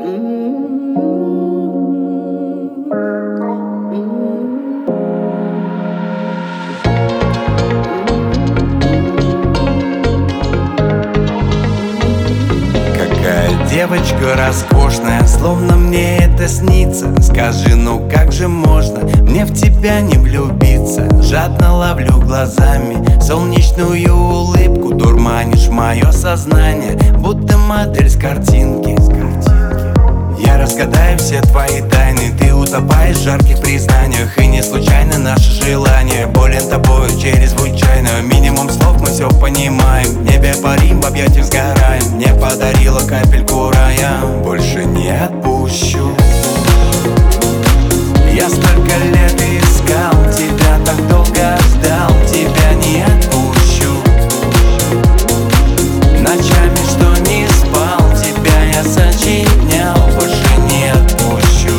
Девочка роскошная, словно мне это снится. Скажи, ну как же можно мне в тебя не влюбиться? Жадно ловлю глазами солнечную улыбку, дурманишь мое сознание, будто модель с картинки. Я разгадаю все твои тайны, ты утопаешь в жарких признаниях. И не случайно наше желание болен тобою чрезвычайно. Минимум слов мы все понимаем, в небе парим, в объятиях сгораем. Мне подарила капельку рая, больше не отпущу. Я столько лет искал тебя, так долго ждал, тебя не отпущу. Ночами, что не спал, тебя я сочинял, больше не отпущу.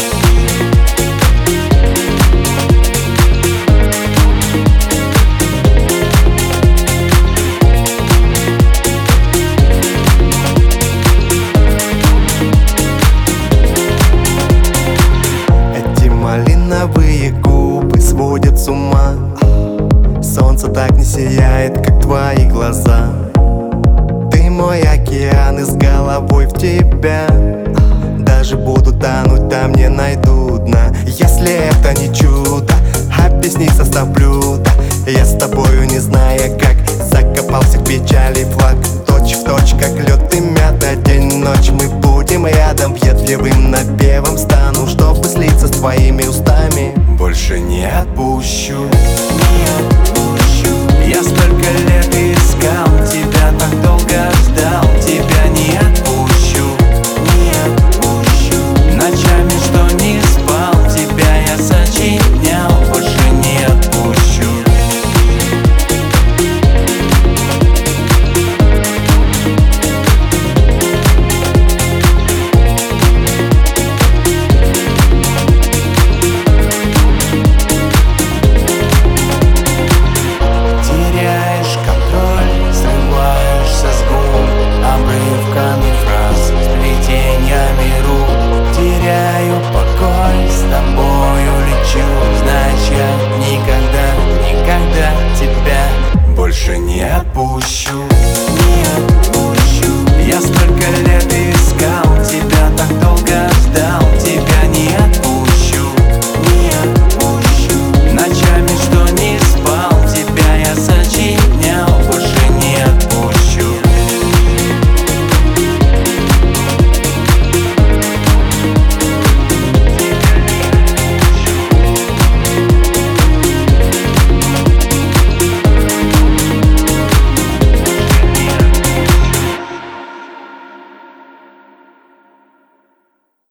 Эти малиновые губы сводят с ума. Солнце так не сияет, как твои глаза. Ты мой океан, и с головой в тебя. Даже буду тонуть, там не найду дна. Если это не чудо, объясни состав блюда. Я с тобою, не зная как, закопался в печали флаг. Точь в точь, как лед и мята. День-ночь мы будем рядом, въедливым напевом стану, чтобы слиться с твоими устами. Больше не отпущу, не отпущу. Я столько лет искал тебя, так долго